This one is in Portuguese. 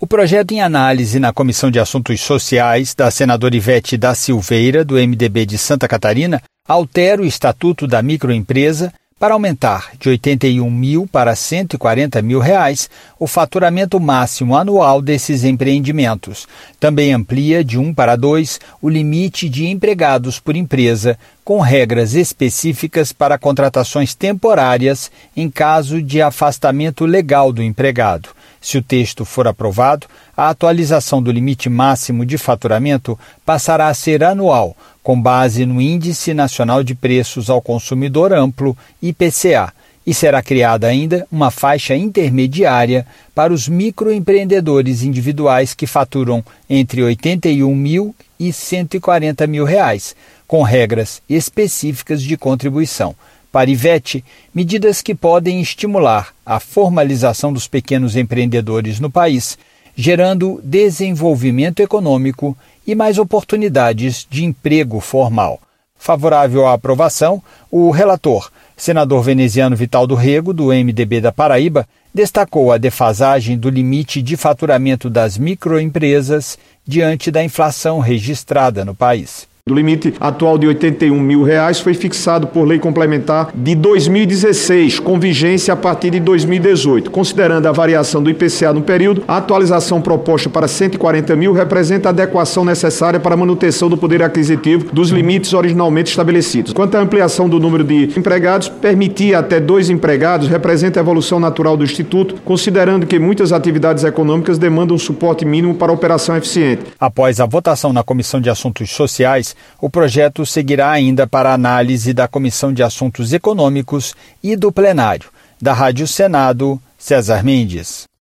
O projeto em análise na Comissão de Assuntos Sociais da senadora Ivete da Silveira, do MDB de Santa Catarina, altera o Estatuto da Microempresa para aumentar de R$ 81 mil para R$ 140 mil o faturamento máximo anual desses empreendimentos. Também amplia de 1 para 2 o limite de empregados por empresa, com regras específicas para contratações temporárias em caso de afastamento legal do empregado. Se o texto for aprovado, a atualização do limite máximo de faturamento passará a ser anual, com base no Índice Nacional de Preços ao Consumidor Amplo, IPCA, e será criada ainda uma faixa intermediária para os microempreendedores individuais que faturam entre R$ 81 mil e R$ 140 mil, com regras específicas de contribuição. Para Ivete, medidas que podem estimular a formalização dos pequenos empreendedores no país, gerando desenvolvimento econômico e mais oportunidades de emprego formal. Favorável à aprovação, o relator, senador veneziano Vital do Rego, do MDB da Paraíba, destacou a defasagem do limite de faturamento das microempresas diante da inflação registrada no país. O limite atual de R$ 81 mil foi fixado por lei complementar de 2016, com vigência a partir de 2018. Considerando a variação do IPCA no período, a atualização proposta para R$ 140 mil representa a adequação necessária para a manutenção do poder aquisitivo dos limites originalmente estabelecidos. Quanto à ampliação do número de empregados, permitir até 2 empregados representa a evolução natural do Instituto, considerando que muitas atividades econômicas demandam um suporte mínimo para a operação eficiente. Após a votação na Comissão de Assuntos Sociais, o projeto seguirá ainda para análise da Comissão de Assuntos Econômicos e do plenário. Da Rádio Senado, César Mendes.